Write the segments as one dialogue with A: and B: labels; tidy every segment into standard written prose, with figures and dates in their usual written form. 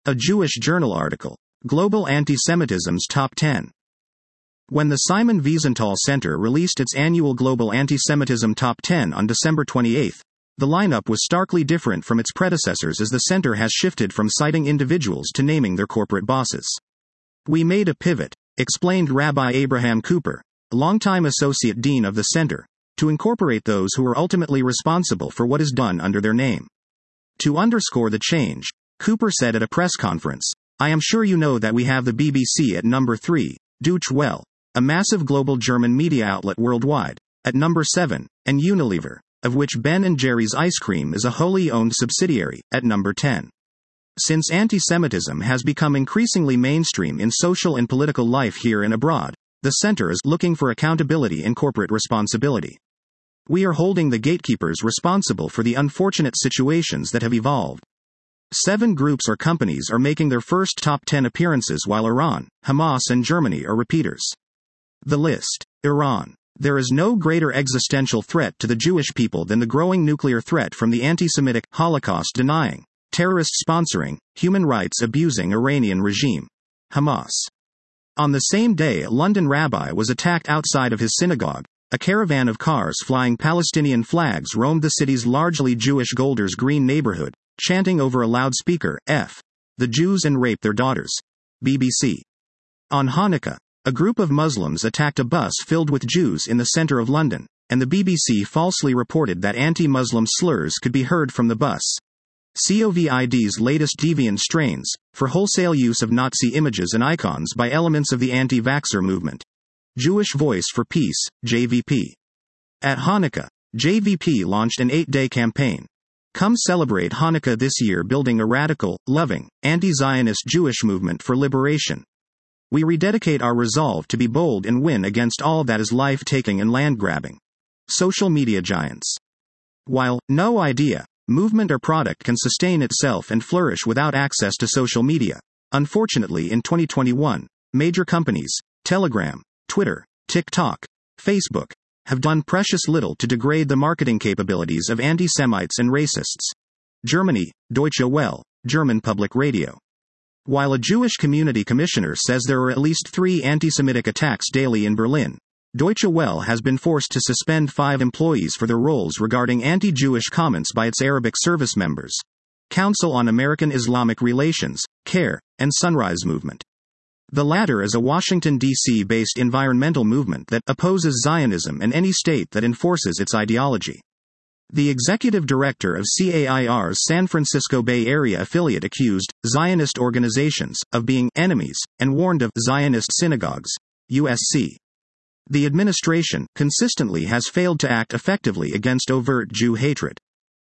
A: A Jewish Journal article. Global Antisemitism's Top 10. When the Simon Wiesenthal Center released its annual Global Antisemitism Top 10 on December 28, the lineup was starkly different from its predecessors as the center has shifted from citing individuals to naming their corporate bosses. We made a pivot, explained Rabbi Abraham Cooper, a longtime associate dean of the center, to incorporate those who are ultimately responsible for what is done under their name. To underscore the change, Cooper said at a press conference, "I am sure you know that we have the BBC at number 3, Deutsche Welle, a massive global German media outlet worldwide, at number 7, and Unilever, of which Ben & Jerry's ice cream is a wholly owned subsidiary, at number 10. Since anti-Semitism has become increasingly mainstream in social and political life here and abroad, the center is looking for accountability and corporate responsibility. We are holding the gatekeepers responsible for the unfortunate situations that have evolved. 7 groups or companies are making their first top 10 appearances while Iran, Hamas and Germany are repeaters. The list. Iran. There is no greater existential threat to the Jewish people than the growing nuclear threat from the anti-Semitic, Holocaust-denying, terrorist-sponsoring, human rights-abusing Iranian regime. Hamas. On the same day a London rabbi was attacked outside of his synagogue, a caravan of cars flying Palestinian flags roamed the city's largely Jewish Golders Green neighborhood, chanting over a loudspeaker, "F. the Jews and rape their daughters." BBC. On Hanukkah, a group of Muslims attacked a bus filled with Jews in the center of London, and the BBC falsely reported that anti-Muslim slurs could be heard from the bus. COVID's latest deviant strains, for wholesale use of Nazi images and icons by elements of the anti-vaxxer movement. Jewish Voice for Peace, JVP. At Hanukkah, JVP launched an 8-day campaign. Come celebrate Hanukkah this year, building a radical, loving, anti-Zionist Jewish movement for liberation. We rededicate our resolve to be bold and win against all that is life-taking and land-grabbing. Social media giants. While no idea, movement or product can sustain itself and flourish without access to social media, unfortunately in 2021, major companies, Telegram, Twitter, TikTok, Facebook, have done precious little to degrade the marketing capabilities of anti-Semites and racists. Germany, Deutsche Welle, German Public Radio. While a Jewish community commissioner says there are at least 3 anti-Semitic attacks daily in Berlin, Deutsche Welle has been forced to suspend 5 employees for their roles regarding anti-Jewish comments by its Arabic service members. Council on American Islamic Relations, CARE, and Sunrise Movement. The latter is a Washington, D.C.-based environmental movement that opposes Zionism and any state that enforces its ideology. The executive director of CAIR's San Francisco Bay Area affiliate accused Zionist organizations of being enemies and warned of Zionist synagogues. USC. The administration consistently has failed to act effectively against overt Jew hatred.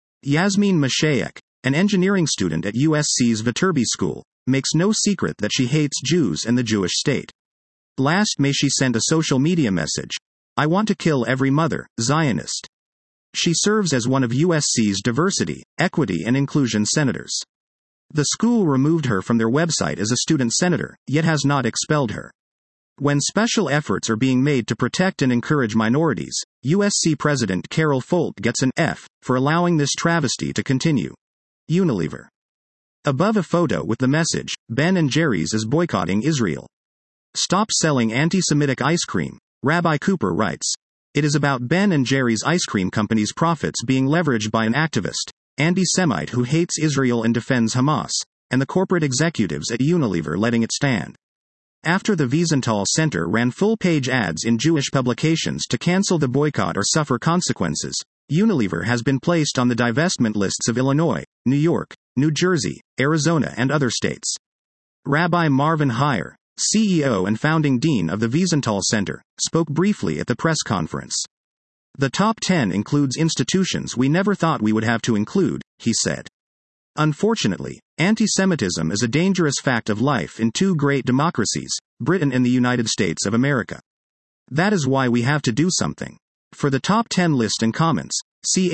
A: Yasmin Mashayeck, an engineering student at USC's Viterbi School, makes no secret that she hates Jews and the Jewish state. Last May she sent a social media message, "I want to kill every mother, Zionist." She serves as one of USC's diversity, equity and inclusion senators. The school removed her from their website as a student senator, yet has not expelled her. When special efforts are being made to protect and encourage minorities, USC President Carol Folt gets an F for allowing this travesty to continue. Unilever. Above a photo with the message, Ben & Jerry's is boycotting Israel. Stop selling anti-Semitic ice cream, Rabbi Cooper writes. It is about Ben & Jerry's ice cream company's profits being leveraged by an activist, anti-Semite who hates Israel and defends Hamas, and the corporate executives at Unilever letting it stand. After the Wiesenthal Center ran full-page ads in Jewish publications to cancel the boycott or suffer consequences, Unilever has been placed on the divestment lists of Illinois, New York, New Jersey, Arizona and other states. Rabbi Marvin Hier, CEO and founding dean of the Wiesenthal Center, spoke briefly at the press conference. The top 10 includes institutions we never thought we would have to include, he said. Unfortunately, anti-Semitism is a dangerous fact of life in 2 great democracies, Britain and the United States of America. That is why we have to do something. For the top 10 list and comments, see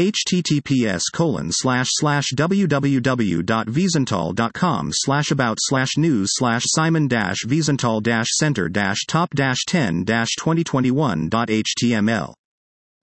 A: https://www.wiesenthal.com/about/news/Simon-Wiesenthal-Center-Top-10-2021.html